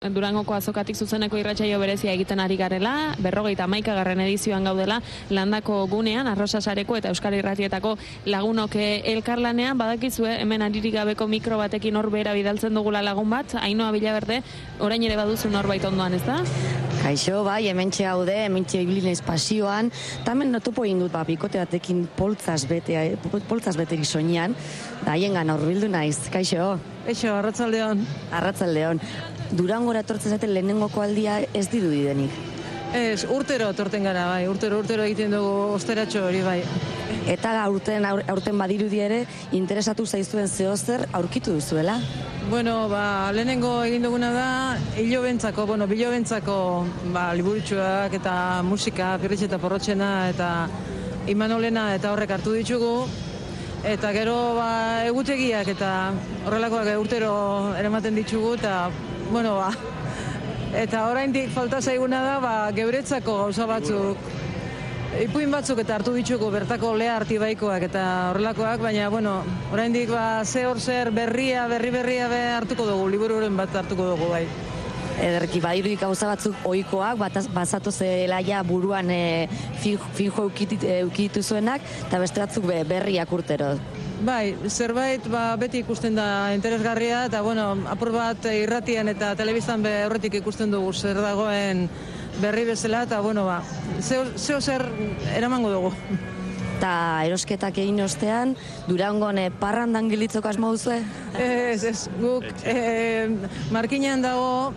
Durangoko azokatik zuzeneko irratsaio berezia egiten ari garela, 51. edizioan gaudela, landako gunean, Arrosa Sareko eta Euskal Irratietako lagunok elkarlanean, badakizue hemen aririk gabeko mikro batekin hor behera bidaltzen dugula lagun bat, Ainhoa Villaverde, orain ere baduzu norbait ondoan, ez da? Kaixo, bai, hementxe gaude, hementxe ibilinez pasioan, tamen notopo egin dut, bikote batekin poltzaz beteri soinean, da haien hurbildu naiz, kaixo. Eixo, arratsaldeon. Arratsaldeon. Durangora etortzen zaten lehenengoko aldia ez dirudi denik. Ez, urtero etorten gara, bai, urtero egiten dugu osteratxo hori, bai. Eta aurten badirudi ere, interesatu zaizuen zehozer aurkitu duzuela? Bueno, lehenengo egin duguna da, bilobentzako, liburutxuak eta musika, Pirritx eta Porrotxena eta Imanolena eta horrek hartu ditugu. Eta gero egutegiak eta horrelakoak urtero eramaten ditugu eta eta oraindik falta zaiguna da geuretzako gauza batzuk, ipuin batzuk eta hartu ditugu bertako lea artibaikoak eta horrelakoak, baina oraindik zer berri hartuko dugu, libururen bat hartuko dugu bai. Ederki, badirudik gauza batzuk ohikoak, bazatu zelaia buruan fijo eukitu zuenak, eta beste batzuk berriak urtero. Bai, zerbait beti ikusten da interesgarria, eta apur bat irratian eta telebistan horretik ikusten dugu zer dagoen berri bezala, eta zeo zer eramango dugu. Eta erosketak egin ostean, Durangon parrandan gilitzoko asmo duzue? Ez, guk markinean dago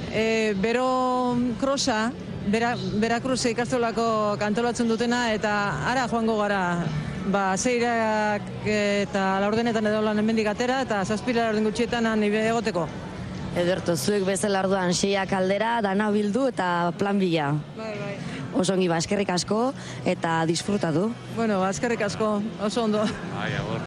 Bero Krosa, Berakruze ikastolako kantolatzen dutena, eta ara joango gara, zeirak eta laurdenetan edo lan hemendik atera, eta 7 laurden gutxietan egoteko. Ederto, zuek bezala orduan 6 aldera, dana bildu eta plan bila. Bai. Oso ongi, eskerrik asko eta disfrutatu. Eskerrik asko, oso ondo.